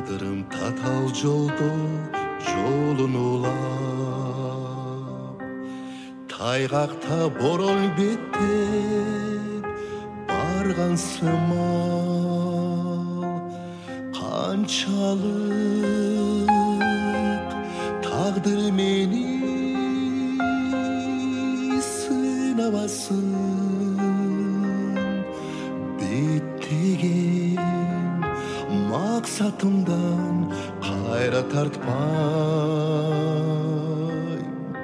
Tağdırım tatal joldo jolun ulap, tayгакта борон беттеп барган сымал, канчалык тагдыр мени сынабасын, беттеген максатымдан кайра тартпай.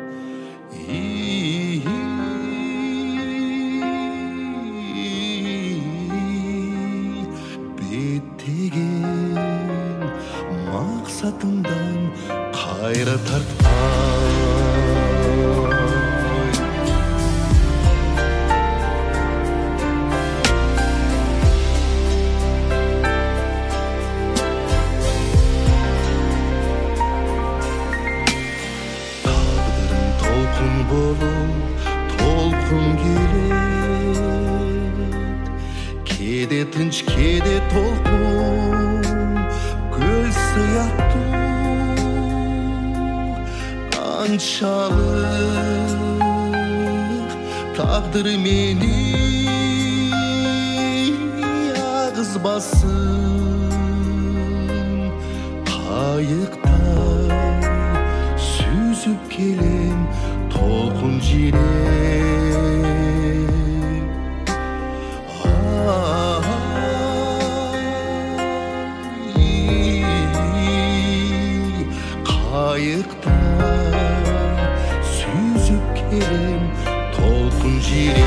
Беттеген максатымдан кайра тартпай. Толқын келет, кеде тынч, кеде толқын, көл сыятту, қаншалық тағдыр мені ағызбасын, қайықтай сүзіп келем толқын жирек. Қайықтай сүзіп келем толқын жирек.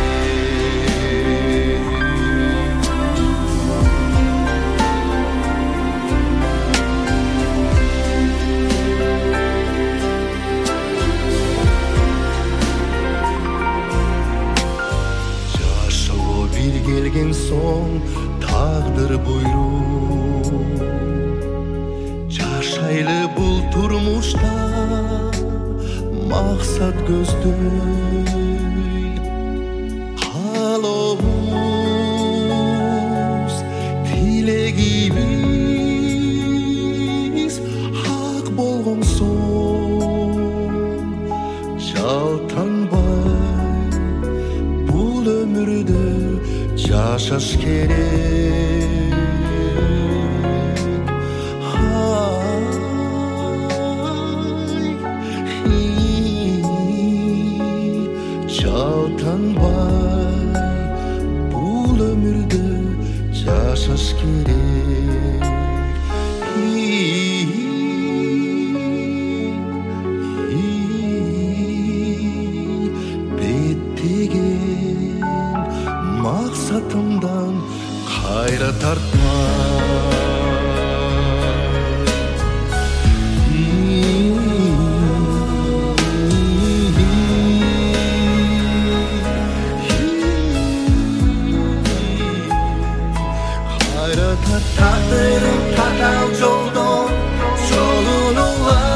Келген соң тағдыр бұйру, жашайлы бұл тұрмышта мақсат көздөй. Қалауыз тілегіміз ақ болған соң, жалтанбай бұл өмірді жашаш керек. Жалтанбай бұл өмірді жашаш керек. Беттеген мақсатымдан кайра тартпай. Тағдырым татал жолдон жолун улап,